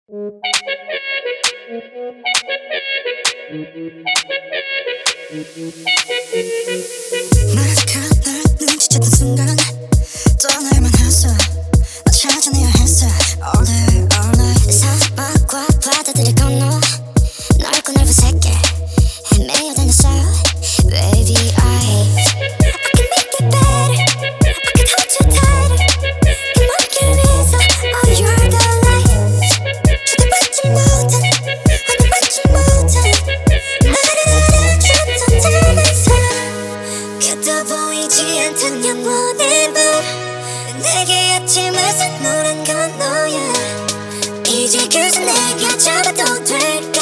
널 눈치챘던 순간 떠날만 했어. 너 찾아내야 했어. All day all night 사막과 바다들을 건너 널 꺼내고 새게 헤매여 다녔어. Baby I can make it better. I can hold you tighter. 그 머리결 위에서 Oh you're the light. 주대받지 못한 오늘 받지 못한 나를 알아줬던 다른 사람 곁도 보이지 않던 영원의 밤 내게 아침을 노란 건 너야. 이제 그저 내가 잡아도 될까.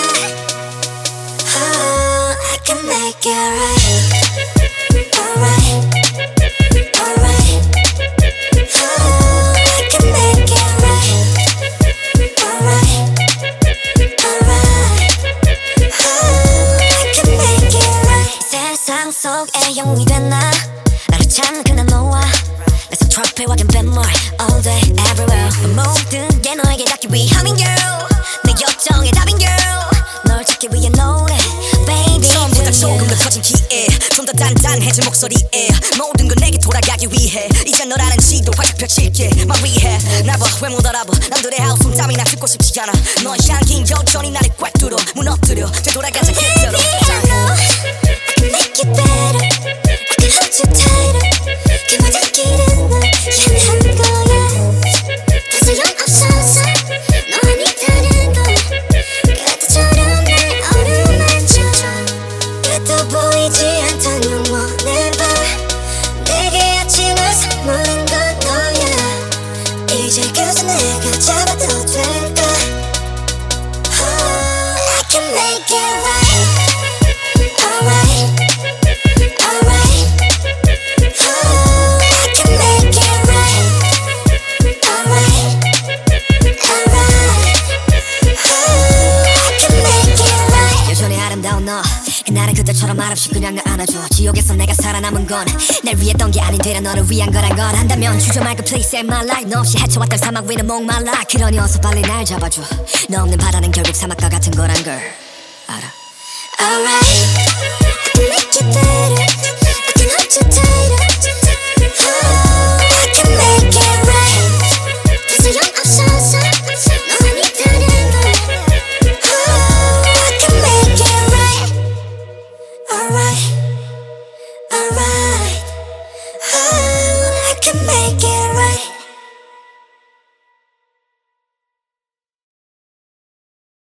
Oh, I can make it right. Alright, alright. Oh, I can make it right. Alright, alright. Oh, I can make it right. 세상 속의 영웅이 된 나 나를 찾는 그날 너와 내손 트로피와 된 뱃물 All day everywhere 모든 게 너에게 닿기 위함인 girl 내 요정의 답인 girl 널 찾기 위해 노래 baby 처음보다 조금 더 커진 기에 좀 더 단단해진 목소리에 모든 건 내게 돌아가기 위해 이제 널 아는 지도 활짝 펼칠게 말 위해 나봐 왜 못 알아봐 남들의 하우스 땀이나 듣고 싶지 않아 너의 향긴 여전히 나를 꽉 뚫어 무너뜨려 되돌아가자 그대로 Baby I know I can make it better. I can hold you tighter. 그 모든 길은 널 향한 거야. 더 소용없어서 너 아니다는 걸 그때처럼 날 어루만져. 그래도 보이지 않던 영원의 밤 내게 아침을 선물한 건 너야. 이제 그저 내가 잡아도 될까. Oh, I can make it right. Alright, alright. Oh, I can make it right. Alright, alright. Oh, I can make it right. 여전히 아름다운 너 나는 그때처럼 말없이 그냥 날 안아줘 지옥에서 내가 살아남은 건 날 위했던 게 아닌 되려 너를 위한 거란 걸 한다면 주저 말고 please save my life 너 없이 헤쳐왔던 사막 위는 목말라 그러니 어서 빨리 날 잡아줘 너 없는 바다는 결국 사막과 같은 거란 걸 알아. Alright, I can make it better. I can hold you tighter.